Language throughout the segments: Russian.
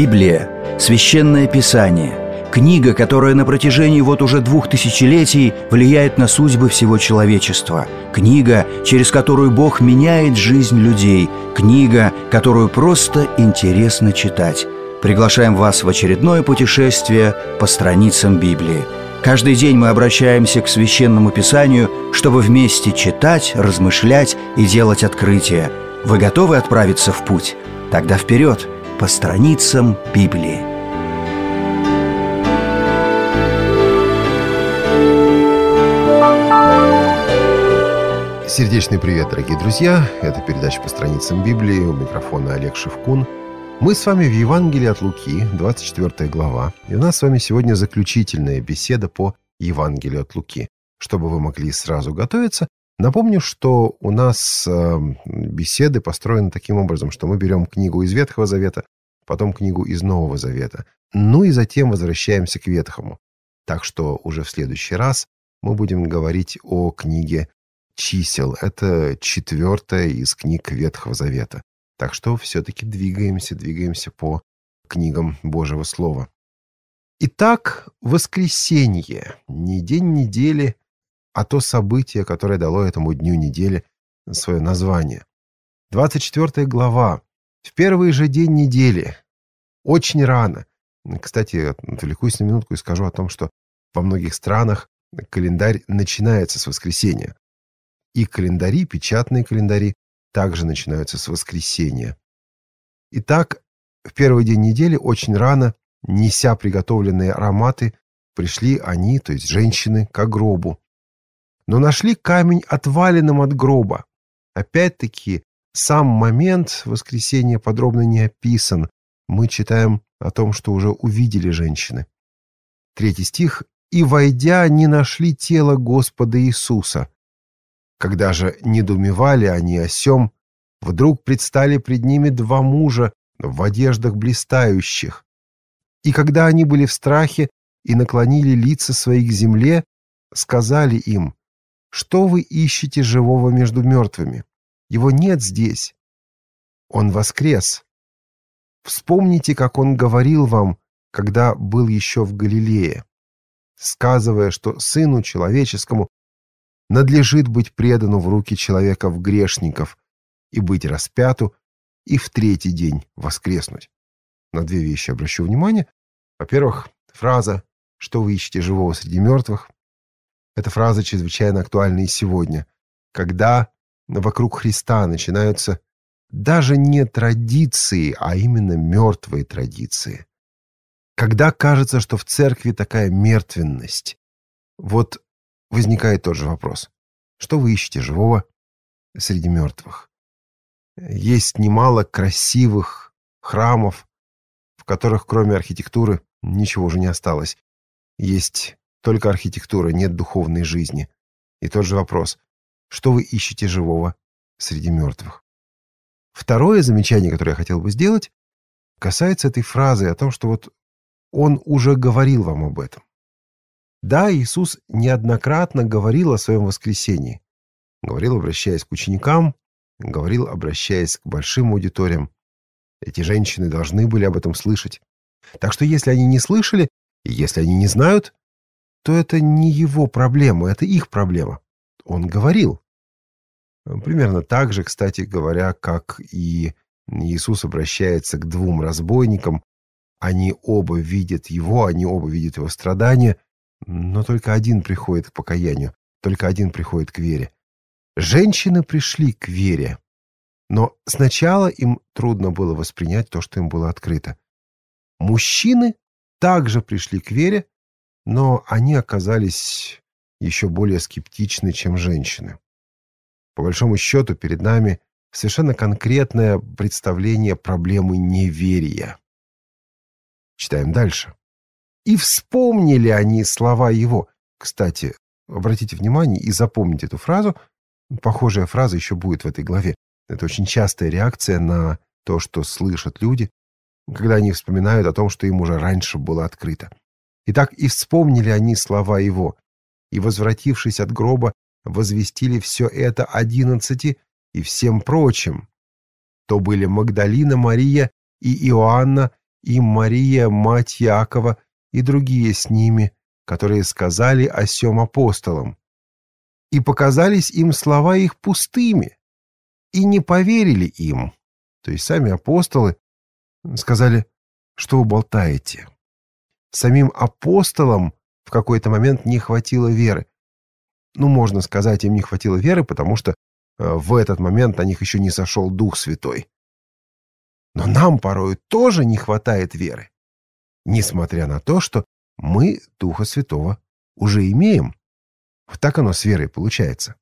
Библия – священное писание, книга, которая на протяжении уже 2000 влияет на судьбы всего человечества, книга, через которую Бог меняет жизнь людей, книга, которую просто интересно читать. Приглашаем вас в очередное путешествие по страницам Библии. Каждый день мы обращаемся к Священному Писанию, чтобы вместе читать, размышлять и делать открытия. Вы готовы отправиться в путь? Тогда вперед, по страницам Библии. Сердечный привет, дорогие друзья! Это передача «По страницам Библии». У микрофона Олег Шевкун. Мы с вами в Евангелии от Луки, 24 глава. И у нас с вами сегодня заключительная беседа по Евангелию от Луки. Чтобы вы могли сразу готовиться, напомню, что у нас беседы построены таким образом, что мы берем книгу из Ветхого Завета, потом книгу из Нового Завета, ну и затем возвращаемся к Ветхому. Так что уже в следующий раз мы будем говорить о книге Чисел. Это 4-я из книг Ветхого Завета. Так что все-таки двигаемся по книгам Божьего Слова. Итак, воскресенье. Не день недели, а то событие, которое дало этому дню недели свое название. 24 глава. В первый же день недели. Очень рано. Кстати, отвлекусь на минутку и скажу о том, что во многих странах календарь начинается с воскресенья. И календари, печатные календари, также начинаются с воскресенья. Итак, в первый день недели очень рано, неся приготовленные ароматы, пришли они, то есть женщины, к гробу. Но нашли камень отваленным от гроба. Опять-таки, сам момент воскресения подробно не описан. Мы читаем о том, что уже увидели женщины. 3 стих. «И, войдя, не нашли тело Господа Иисуса. Когда же недоумевали они о сем, вдруг предстали пред ними 2 мужа в одеждах блистающих. И когда они были в страхе и наклонили лица свои к земле, сказали им: что вы ищете живого между мертвыми? Его нет здесь. Он воскрес. Вспомните, как он говорил вам, когда был еще в Галилее, сказывая, что Сыну Человеческому надлежит быть предану в руки человеков-грешников и быть распяту, и в 3-й день воскреснуть». На 2 вещи обращу внимание. Во-первых, фраза «что вы ищете живого среди мертвых». Эта фраза чрезвычайно актуальна и сегодня, когда вокруг Христа начинаются даже не традиции, а именно мертвые традиции. Когда кажется, что в церкви такая мертвенность. Вот возникает тот же вопрос. Что вы ищете живого среди мертвых? Есть немало красивых храмов, в которых кроме архитектуры ничего уже не осталось. Есть только архитектура, нет духовной жизни. И тот же вопрос. Что вы ищете живого среди мертвых? Второе замечание, которое я хотел бы сделать, касается этой фразы о том, что вот он уже говорил вам об этом. Да, Иисус неоднократно говорил о своем воскресении. Говорил, обращаясь к ученикам, говорил, обращаясь к большим аудиториям. Эти женщины должны были об этом слышать. Так что если они не слышали, и если они не знают, то это не его проблема, это их проблема. Он говорил. Примерно так же, кстати говоря, как и Иисус обращается к 2 разбойникам. Они оба видят его, они оба видят его страдания, но только один приходит к покаянию, только один приходит к вере. Женщины пришли к вере, но сначала им трудно было воспринять то, что им было открыто. Мужчины также пришли к вере, но они оказались еще более скептичны, чем женщины. По большому счету, перед нами совершенно конкретное представление проблемы неверия. Читаем дальше. «И вспомнили они слова его». Кстати, обратите внимание и запомните эту фразу. Похожая фраза еще будет в этой главе. Это очень частая реакция на то, что слышат люди, когда они вспоминают о том, что им уже раньше было открыто. Итак, «и вспомнили они слова его, и, возвратившись от гроба, возвестили все это 11 и всем прочим. То были Магдалина Мария и Иоанна, и Мария, мать Иакова, и другие с ними, которые сказали о сем апостолам. И показались им слова их пустыми, и не поверили им». То есть сами апостолы сказали: «Что вы болтаете?» Самим апостолам в какой-то момент не хватило веры. Можно сказать, им не хватило веры, потому что в этот момент на них еще не сошел Дух Святой. Но нам порою тоже не хватает веры, несмотря на то, что мы Духа Святого уже имеем. Вот так оно с верой получается.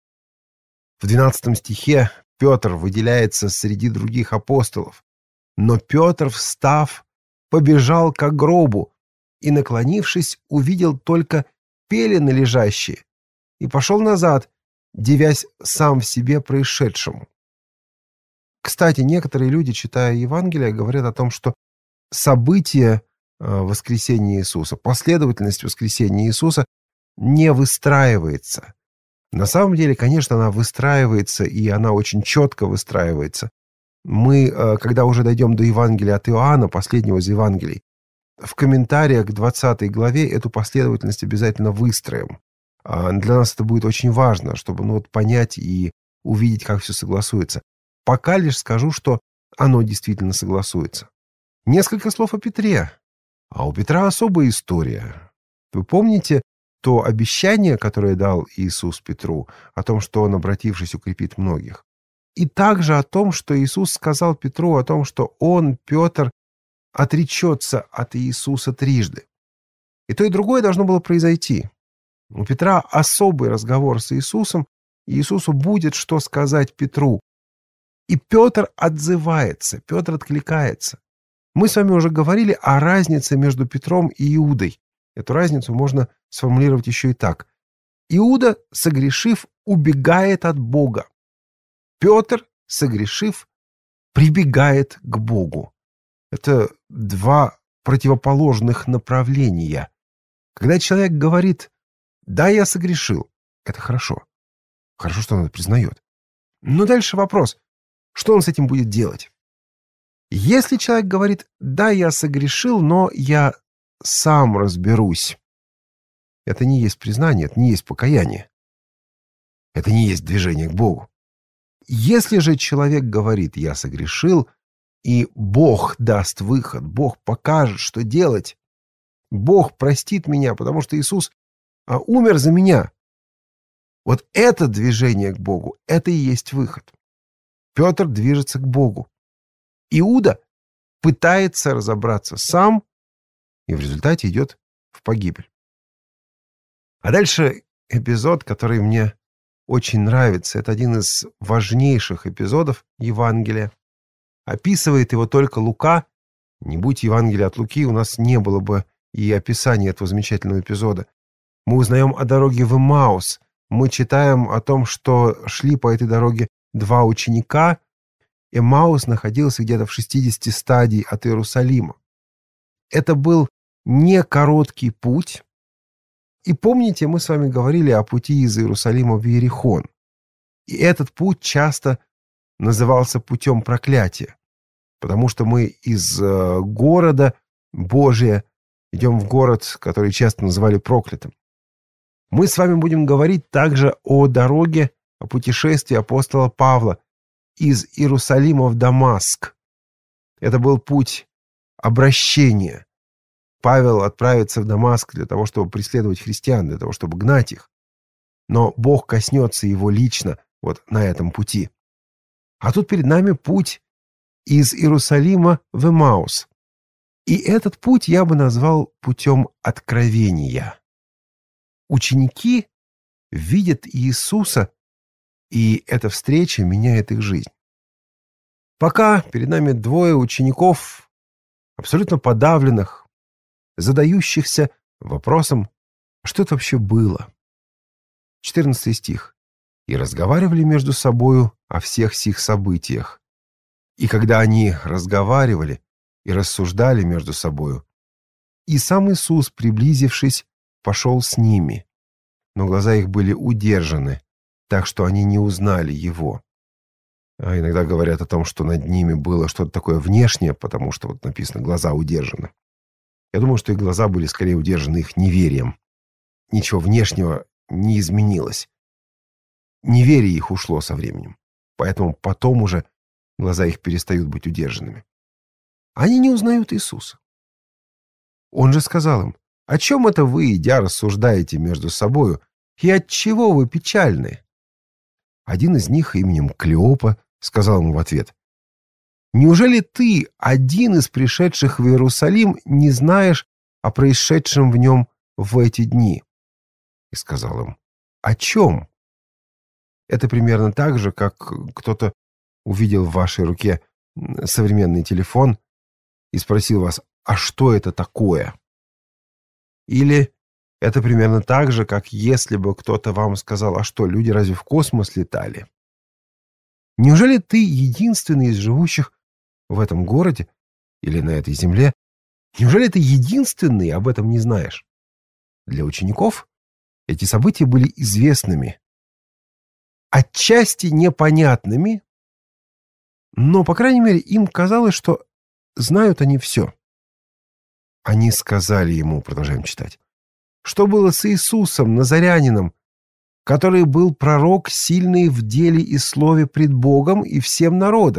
В 12 стихе Петр выделяется среди других апостолов. «Но Петр, встав, побежал к гробу и, наклонившись, увидел только пелены лежащие, и пошел назад, дивясь сам в себе происшедшему». Кстати, некоторые люди, читая Евангелие, говорят о том, что события воскресения Иисуса, последовательность воскресения Иисуса не выстраивается. На самом деле, конечно, она выстраивается, и она очень четко выстраивается. Мы, когда уже дойдем до Евангелия от Иоанна, последнего из Евангелий, в комментариях к 20 главе эту последовательность обязательно выстроим. Для нас это будет очень важно, чтобы понять и увидеть, как все согласуется. Пока лишь скажу, что оно действительно согласуется. Несколько слов о Петре. А у Петра особая история. Вы помните то обещание, которое дал Иисус Петру, о том, что он, обратившись, укрепит многих? И также о том, что Иисус сказал Петру, о том, что он, Петр, отречется от Иисуса трижды. И то, и другое должно было произойти. У Петра особый разговор с Иисусом, и Иисусу будет что сказать Петру. И Петр отзывается, Петр откликается. Мы с вами уже говорили о разнице между Петром и Иудой. Эту разницу можно сформулировать еще и так. Иуда, согрешив, убегает от Бога. Петр, согрешив, прибегает к Богу. Это два противоположных направления. Когда человек говорит: «Да, я согрешил», это хорошо. Хорошо, что он это признает. Но дальше вопрос: что он с этим будет делать? Если человек говорит: «Да, я согрешил, но я сам разберусь», это не есть признание, это не есть покаяние. Это не есть движение к Богу. Если же человек говорит: «Я согрешил», и Бог даст выход, Бог покажет, что делать, Бог простит меня, потому что Иисус умер за меня. Вот это движение к Богу, это и есть выход. Петр движется к Богу. Иуда пытается разобраться сам и в результате идет в погибель. А дальше эпизод, который мне очень нравится. Это один из важнейших эпизодов Евангелия. Описывает его только Лука. Не будь Евангелия от Луки, у нас не было бы и описания этого замечательного эпизода. Мы узнаем о дороге в Эмаус. Мы читаем о том, что шли по этой дороге два ученика. Эмаус находился где-то в 60 стадий от Иерусалима. Это был не короткий путь. И помните, мы с вами говорили о пути из Иерусалима в Иерихон. И этот путь часто назывался путем проклятия, потому что мы из города Божия идем в город, который часто называли проклятым. Мы с вами будем говорить также о дороге, о путешествии апостола Павла из Иерусалима в Дамаск. Это был путь обращения. Павел отправится в Дамаск для того, чтобы преследовать христиан, для того, чтобы гнать их. Но Бог коснется его лично вот на этом пути. А тут перед нами путь из Иерусалима в Эмаус. И этот путь я бы назвал путем откровения. Ученики видят Иисуса, и эта встреча меняет их жизнь. Пока перед нами двое учеников, абсолютно подавленных, задающихся вопросом, что это вообще было. 14 стих. «И разговаривали между собою о всех сих событиях. И когда они разговаривали и рассуждали между собою, и сам Иисус, приблизившись, пошел с ними, но глаза их были удержаны, так что они не узнали его. А иногда говорят о том, что над ними было что-то такое внешнее, потому что вот написано «глаза удержаны». Я думаю, что их глаза были скорее удержаны их неверием. Ничего внешнего не изменилось. Неверие их ушло со временем. Поэтому потом уже глаза их перестают быть удержанными. Они не узнают Иисуса. Он же сказал им: «О чем это вы, идя, рассуждаете между собою, и отчего вы печальны?» Один из них именем Клеопа сказал ему в ответ: «Неужели ты, один из пришедших в Иерусалим, не знаешь о происшедшем в нем в эти дни?» И сказал им: «О чем?» Это примерно так же, как кто-то увидел в вашей руке современный телефон и спросил вас: «А что это такое?» Или это примерно так же, как если бы кто-то вам сказал: «А что, люди разве в космос летали?» Неужели ты единственный из живущих в этом городе или на этой земле? Неужели ты единственный об этом не знаешь? Для учеников эти события были известными, отчасти непонятными, но, по крайней мере, им казалось, что знают они все. Они сказали ему, продолжаем читать, что было с Иисусом, Назарянином, который был пророк, сильный в деле и слове пред Богом и всем народом.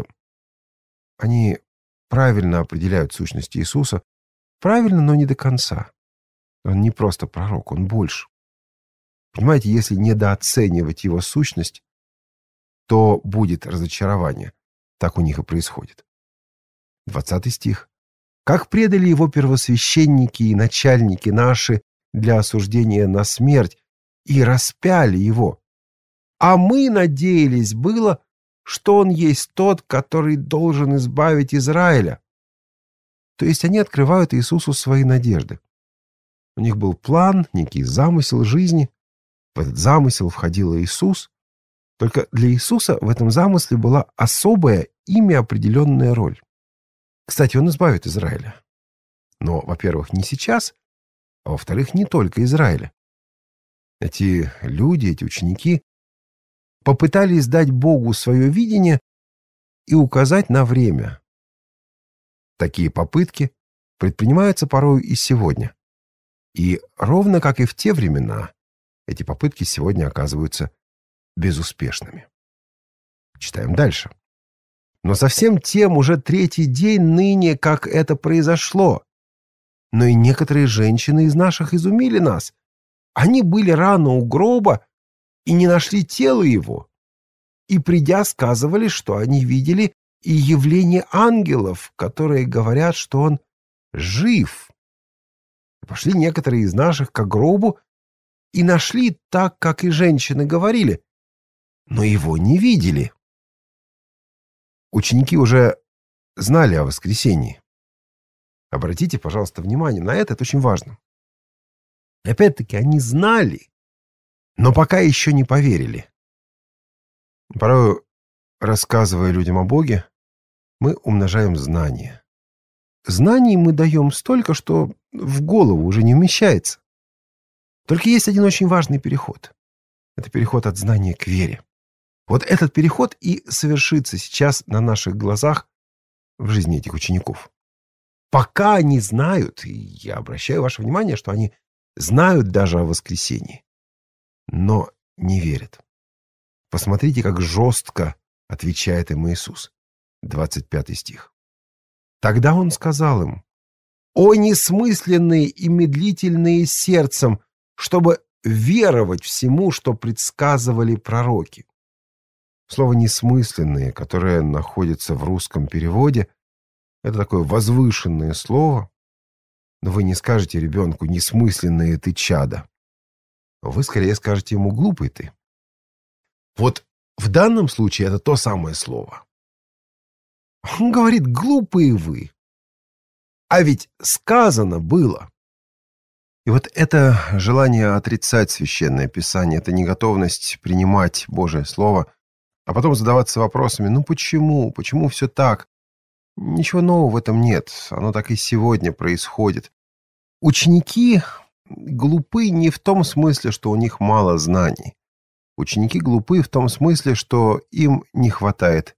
Они правильно определяют сущность Иисуса, правильно, но не до конца. Он не просто пророк, он больше. Понимаете, если недооценивать его сущность, то будет разочарование. Так у них и происходит. 20 стих. «Как предали его первосвященники и начальники наши для осуждения на смерть, и распяли его. А мы надеялись было, что он есть тот, который должен избавить Израиля». То есть они открывают Иисусу свои надежды. У них был план, некий замысел жизни. В этот замысел входил Иисус. Только для Иисуса в этом замысле была особая, ими определенная роль. Кстати, он избавит Израиля. Но, во-первых, не сейчас, а во-вторых, не только Израиля. Эти люди, эти ученики попытались дать Богу свое видение и указать на время. Такие попытки предпринимаются порою и сегодня. И ровно как и в те времена, эти попытки сегодня оказываются безуспешными. Читаем дальше. «Но совсем тем уже третий день ныне, как это произошло. Но и некоторые женщины из наших изумили нас. Они были рано у гроба и не нашли тело его. И, придя, сказывали, что они видели и явление ангелов, которые говорят, что он жив. И пошли некоторые из наших к гробу и нашли так, как и женщины говорили, но его не видели». Ученики уже знали о воскресении. Обратите, пожалуйста, внимание на это очень важно. Опять-таки, они знали, но пока еще не поверили. Порой, рассказывая людям о Боге, мы умножаем знания. Знаний мы даем столько, что в голову уже не вмещается. Только есть один очень важный переход. Это переход от знания к вере. Вот этот переход и совершится сейчас на наших глазах в жизни этих учеников. Пока они знают, и я обращаю ваше внимание, что они знают даже о воскресении, но не верят. Посмотрите, как жестко отвечает им Иисус. 25 стих. «Тогда он сказал им: «О несмысленные и медлительные сердцем, чтобы веровать всему, что предсказывали пророки». Слово «несмысленные», которое находится в русском переводе, это такое возвышенное слово, но вы не скажете ребенку «несмысленное ты чадо». Вы скорее скажете ему «глупый ты». Вот в данном случае это то самое слово. Он говорит: «Глупые вы». А ведь сказано было. И вот это желание отрицать Священное Писание, это неготовность принимать Божие Слово, а потом задаваться вопросами: ну почему? Почему все так? Ничего нового в этом нет. Оно так и сегодня происходит. Ученики глупы не в том смысле, что у них мало знаний. Ученики глупы в том смысле, что им не хватает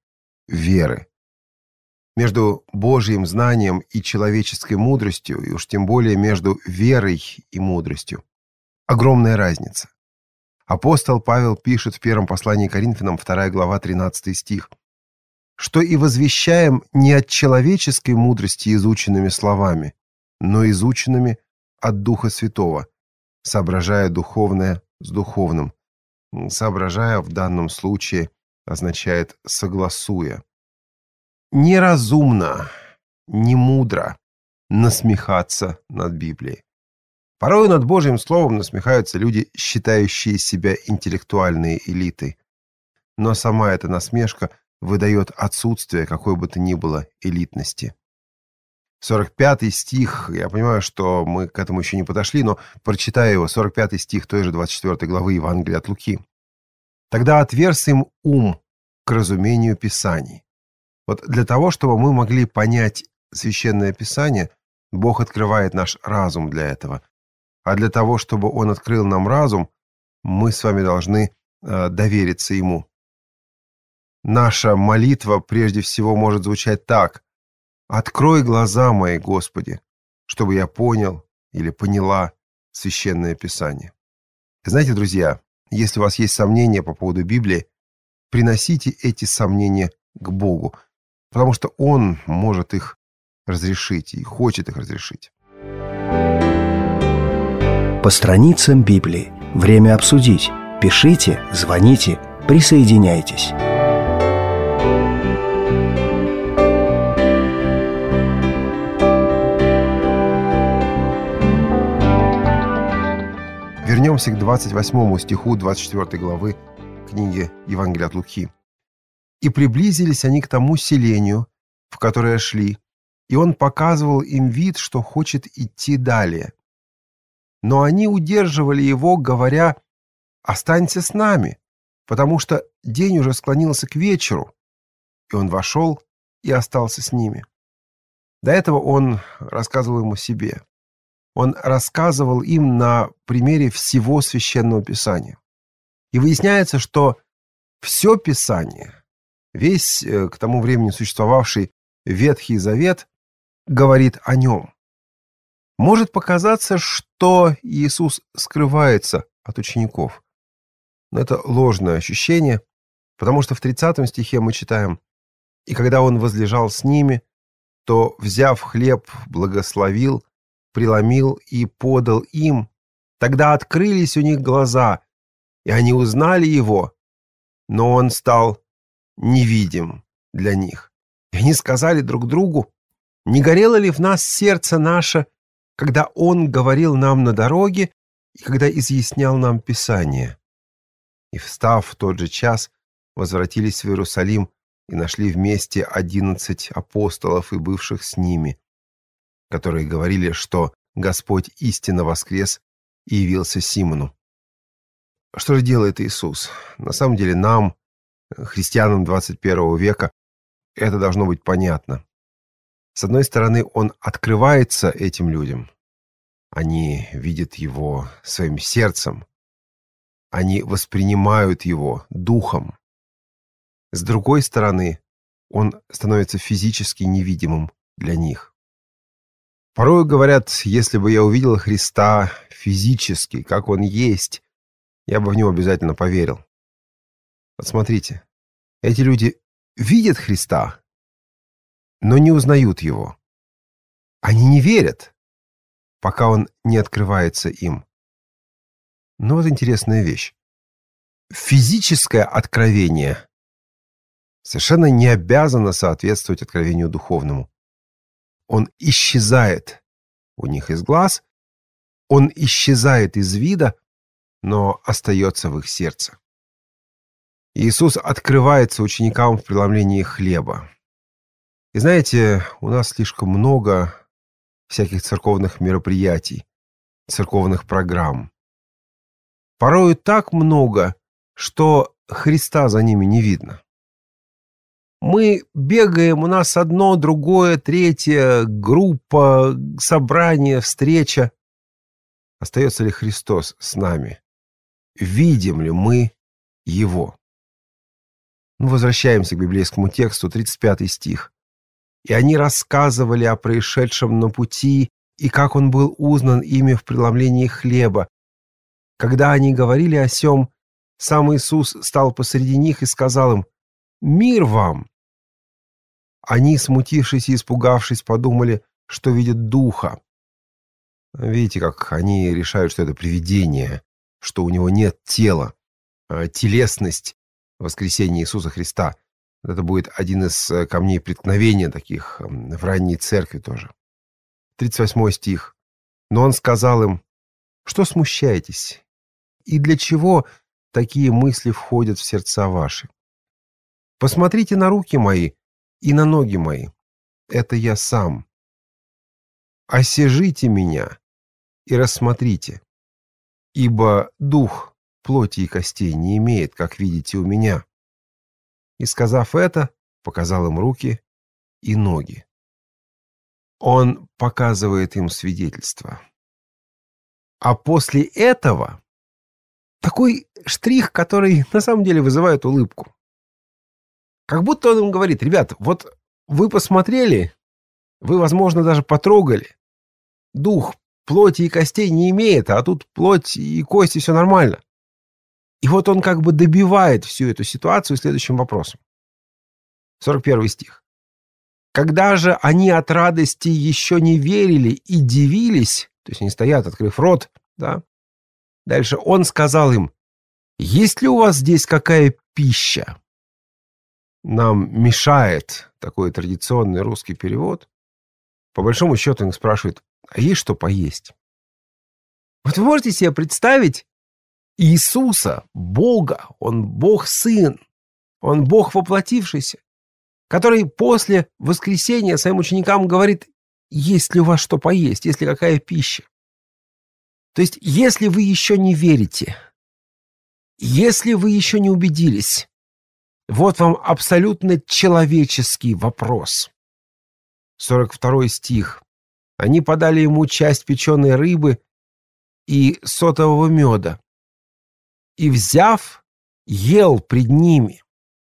веры. Между Божьим знанием и человеческой мудростью, и уж тем более между верой и мудростью, огромная разница. Апостол Павел пишет в первом послании к Коринфянам, 2 глава, 13 стих, что и возвещаем не от человеческой мудрости изученными словами, но изученными от Духа Святого, соображая духовное с духовным. Соображая в данном случае означает согласуя. Неразумно, не мудро насмехаться над Библией. Порой над Божьим Словом насмехаются люди, считающие себя интеллектуальной элитой. Но сама эта насмешка выдает отсутствие какой бы то ни было элитности. 45 стих, я понимаю, что мы к этому еще не подошли, но прочитаю его, 45 стих той же 24 главы Евангелия от Луки. «Тогда отверз им ум к разумению Писаний». Вот для того, чтобы мы могли понять Священное Писание, Бог открывает наш разум для этого. А для того, чтобы Он открыл нам разум, мы с вами должны довериться Ему. Наша молитва прежде всего может звучать так: «Открой глаза мои, Господи, чтобы я понял или поняла Священное Писание». Знаете, друзья, если у вас есть сомнения по поводу Библии, приносите эти сомнения к Богу, потому что Он может их разрешить и хочет их разрешить. По страницам Библии. Время обсудить. Пишите, звоните, присоединяйтесь. Вернемся к 28 стиху 24 главы книги Евангелия от Луки. «И приблизились они к тому селению, в которое шли, и он показывал им вид, что хочет идти далее. Но они удерживали его, говоря: „Останься с нами, потому что день уже склонился к вечеру“. И он вошел и остался с ними». До этого он рассказывал им о себе. Он рассказывал им на примере всего Священного Писания. И выясняется, что все Писание, весь к тому времени существовавший Ветхий Завет, говорит о нем. Может показаться, что Иисус скрывается от учеников. Но это ложное ощущение, потому что в 30 стихе мы читаем: «И когда он возлежал с ними, то, взяв хлеб, благословил, преломил и подал им. Тогда открылись у них глаза, и они узнали его, но он стал невидим для них. И они сказали друг другу: не горело ли в нас сердце наше, когда он говорил нам на дороге и когда изъяснял нам Писание? И, встав в тот же час, возвратились в Иерусалим и нашли вместе 11 апостолов и бывших с ними, которые говорили, что Господь истинно воскрес и явился Симону». Что же делает Иисус? На самом деле нам, христианам 21 века, это должно быть понятно. С одной стороны, Он открывается этим людям. Они видят Его своим сердцем. Они воспринимают Его духом. С другой стороны, Он становится физически невидимым для них. Порой говорят: если бы я увидел Христа физически, как Он есть, я бы в Него обязательно поверил. Вот смотрите, эти люди видят Христа, но не узнают Его. Они не верят, пока Он не открывается им. Но вот интересная вещь. Физическое откровение совершенно не обязано соответствовать откровению духовному. Он исчезает у них из глаз, он исчезает из вида, но остается в их сердце. Иисус открывается ученикам в преломлении хлеба. И знаете, у нас слишком много всяких церковных мероприятий, церковных программ. Порою так много, что Христа за ними не видно. Мы бегаем, у нас одно, другое, третье, группа, собрание, встреча. Остается ли Христос с нами? Видим ли мы Его? Возвращаемся к библейскому тексту, 35 стих. «И они рассказывали о происшедшем на пути, и как он был узнан ими в преломлении хлеба. Когда они говорили о сем, сам Иисус стал посреди них и сказал им: „Мир вам!“ Они, смутившись и испугавшись, подумали, что видят духа». Видите, как они решают, что это привидение, что у него нет тела, телесность воскресения Иисуса Христа. Это будет один из камней преткновения таких в ранней церкви тоже. 38 стих. «Но он сказал им: „Что смущаетесь? И для чего такие мысли входят в сердца ваши? Посмотрите на руки мои и на ноги мои. Это я сам. Осяжите меня и рассмотрите, ибо дух плоти и костей не имеет, как видите у меня“. И, сказав это, показал им руки и ноги. Он показывает им свидетельство. А после этого такой штрих, который на самом деле вызывает улыбку. Как будто он им говорит: ребят, вот вы посмотрели, вы, возможно, даже потрогали. Дух плоти и костей не имеет, а тут плоть и кости, все нормально. И вот он как бы добивает всю эту ситуацию следующим вопросом. 41 стих. «Когда же они от радости еще не верили и дивились», то есть они стоят, открыв рот, да, дальше он сказал им: «Есть ли у вас здесь какая пища?» Нам мешает такой традиционный русский перевод. По большому счету он спрашивает: а есть что поесть? Вот вы можете себе представить Иисуса, Бога, он Бог-Сын, он Бог воплотившийся, который после воскресения своим ученикам говорит: есть ли у вас что поесть, есть ли какая пища? То есть, если вы еще не верите, если вы еще не убедились, вот вам абсолютно человеческий вопрос. 42 стих. Они подали ему часть печеной рыбы и сотового меда, и, взяв, ел пред ними.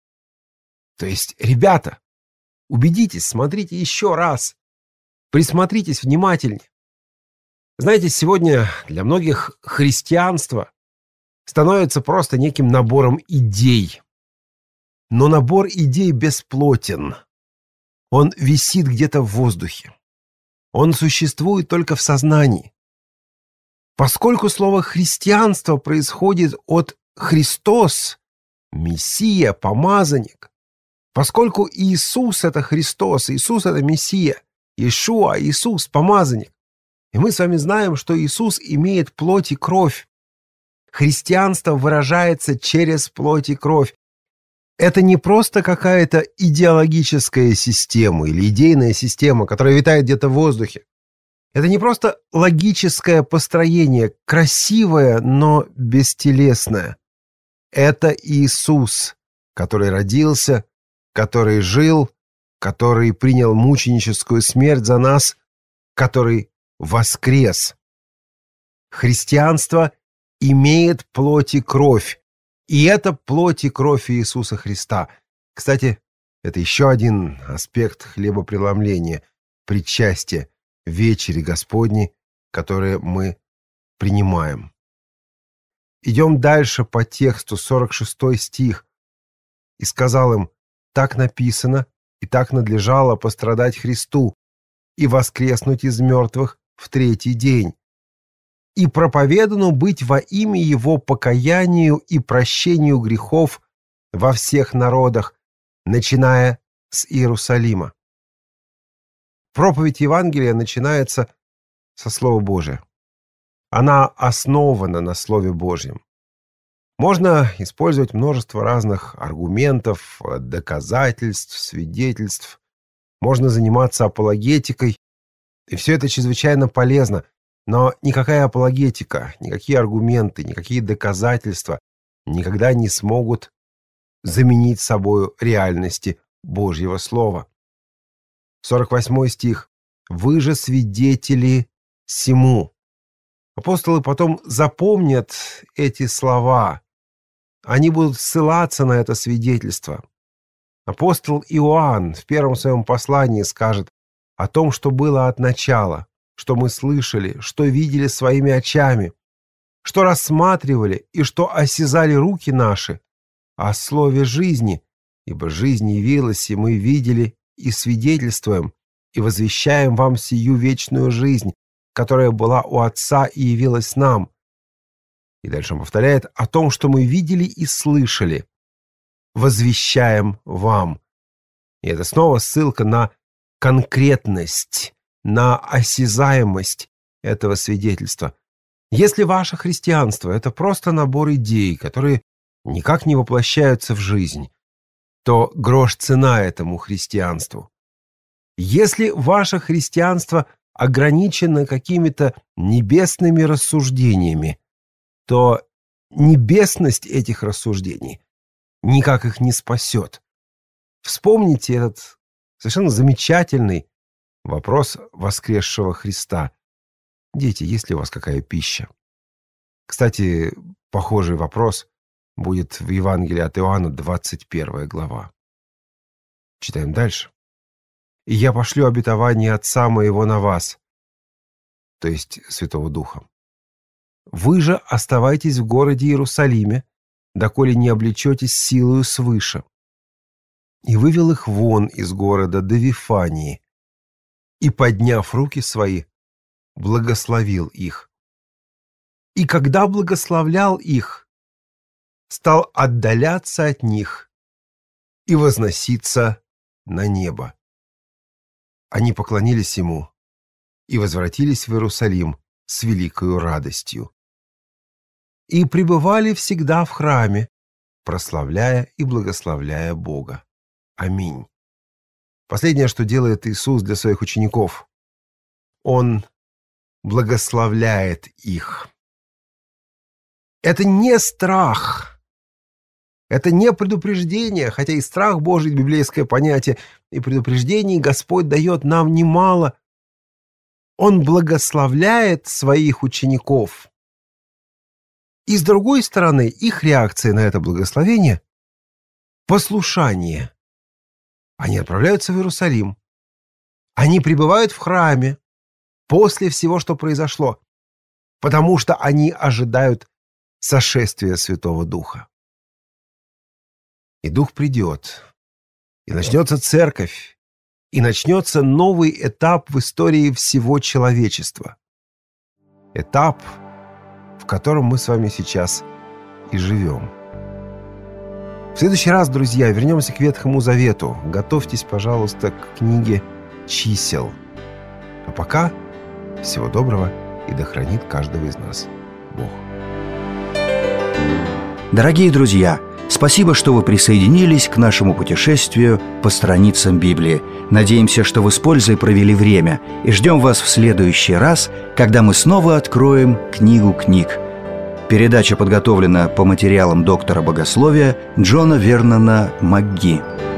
То есть, ребята, убедитесь, смотрите еще раз, присмотритесь внимательнее. Знаете, сегодня для многих христианство становится просто неким набором идей. Но набор идей бесплотен. Он висит где-то в воздухе. Он существует только в сознании. Поскольку слово «христианство» происходит от «Христос», «Мессия», «Помазанник», поскольку Иисус — это Христос, Иисус — это Мессия, Иешуа, Иисус — Помазанник, и мы с вами знаем, что Иисус имеет плоть и кровь. Христианство выражается через плоть и кровь. Это не просто какая-то идеологическая система или идейная система, которая витает где-то в воздухе. Это не просто логическое построение, красивое, но бестелесное. Это Иисус, который родился, который жил, который принял мученическую смерть за нас, который воскрес. Христианство имеет плоть и кровь, и это плоть и кровь Иисуса Христа. Кстати, это еще один аспект хлебопреломления, причастия, вечери Господней, которые мы принимаем. Идем дальше по тексту, 46 стих. «И сказал им: так написано, и так надлежало пострадать Христу, и воскреснуть из мертвых в третий день, и проповедану быть во имя Его покаянию и прощению грехов во всех народах, начиная с Иерусалима». Проповедь Евангелия начинается со Слова Божия. Она основана на Слове Божьем. Можно использовать множество разных аргументов, доказательств, свидетельств. Можно заниматься апологетикой. И все это чрезвычайно полезно. Но никакая апологетика, никакие аргументы, никакие доказательства никогда не смогут заменить собою реальности Божьего Слова. 48 стих. «Вы же свидетели сему». Апостолы потом запомнят эти слова. Они будут ссылаться на это свидетельство. Апостол Иоанн в первом своем послании скажет о том, что было от начала, что мы слышали, что видели своими очами, что рассматривали и что осязали руки наши, о слове жизни, ибо жизнь явилась, и мы видели и свидетельствуем, и возвещаем вам сию вечную жизнь, которая была у Отца и явилась нам. И дальше он повторяет о том, что мы видели и слышали, возвещаем вам. И это снова ссылка на конкретность, на осязаемость этого свидетельства. Если ваше христианство — это просто набор идей, которые никак не воплощаются в жизнь, то грош цена этому христианству. Если ваше христианство ограничено какими-то небесными рассуждениями, то небесность этих рассуждений никак их не спасет. Вспомните этот совершенно замечательный вопрос воскресшего Христа. Дети, есть ли у вас какая пища? Кстати, похожий вопрос будет в Евангелии от Иоанна, 21 глава. Читаем дальше. «И я пошлю обетование Отца моего на вас», то есть Святого Духа. «Вы же оставайтесь в городе Иерусалиме, доколе не облечетесь силою свыше». И вывел их вон из города до Вифании, и, подняв руки свои, благословил их. И когда благословлял их, стал отдаляться от них и возноситься на небо. Они поклонились ему и возвратились в Иерусалим с великою радостью. И пребывали всегда в храме, прославляя и благословляя Бога. Аминь. Последнее, что делает Иисус для своих учеников, Он благословляет их. Это не страх, это не предупреждение, хотя и страх Божий — библейское понятие, и предупреждений Господь дает нам немало. Он благословляет своих учеников. И с другой стороны, их реакция на это благословение — послушание. Они отправляются в Иерусалим. Они пребывают в храме после всего, что произошло, потому что они ожидают сошествия Святого Духа. И Дух придет, и начнется церковь, и начнется новый этап в истории всего человечества. Этап, в котором мы с вами сейчас и живем. В следующий раз, друзья, вернемся к Ветхому Завету. Готовьтесь, пожалуйста, к книге «Чисел». А пока всего доброго, и да хранит каждого из нас Бог. Дорогие друзья, спасибо, что вы присоединились к нашему путешествию по страницам Библии. Надеемся, что вы с пользой провели время, и ждем вас в следующий раз, когда мы снова откроем книгу книг. Передача подготовлена по материалам доктора богословия Джона Вернона МакГи.